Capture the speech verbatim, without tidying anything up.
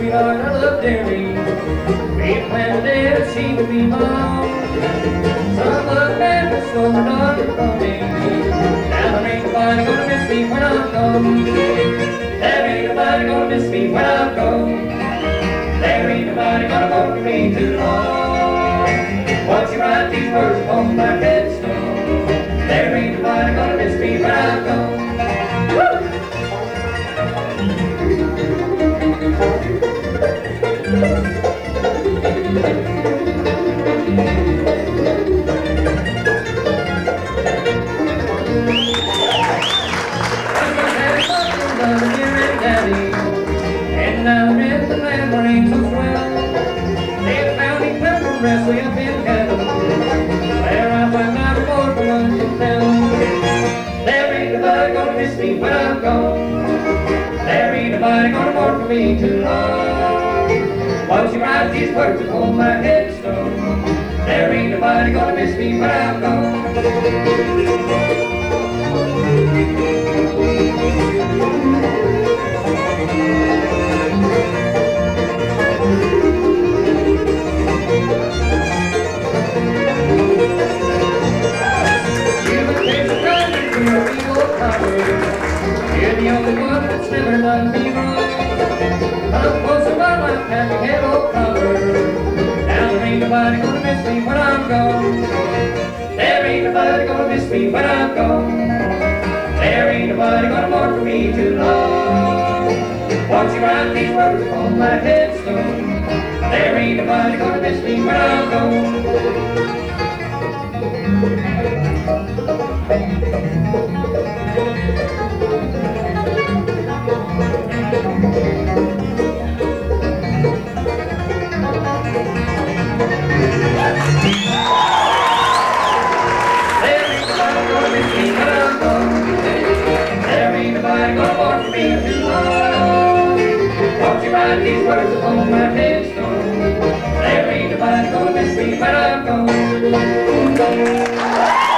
sweetheart I love dearly. We planned that she would be mine. Some love man was so done from me. Now there ain't nobody gonna miss me when I'm gone. There ain't nobody gonna miss me when I'm gone. There ain't nobody gonna want me too long. Once you write these words upon my headstone, there ain't nobody gonna miss me when I'm gone. Woo! And now in the memories as well, they found me pepper wrestling up in heaven, where I find my reward for lunch and film. There ain't nobody gonna miss me when I'm gone. There ain't nobody gonna mourn for me too long. Once you write these words upon my headstone, there ain't nobody gonna miss me when I'm gone. You're the only one that's never done me wrong. Come closer, my life, happy hello cover. Now there ain't nobody gonna miss me when I'm gone. There ain't nobody gonna miss me when I'm gone. There ain't nobody gonna mourn for me too long. Once you write these words on my headstone, there ain't nobody gonna miss me when I'm gone. These words upon my headstone, there ain't nobody gonna miss me when I'm gone.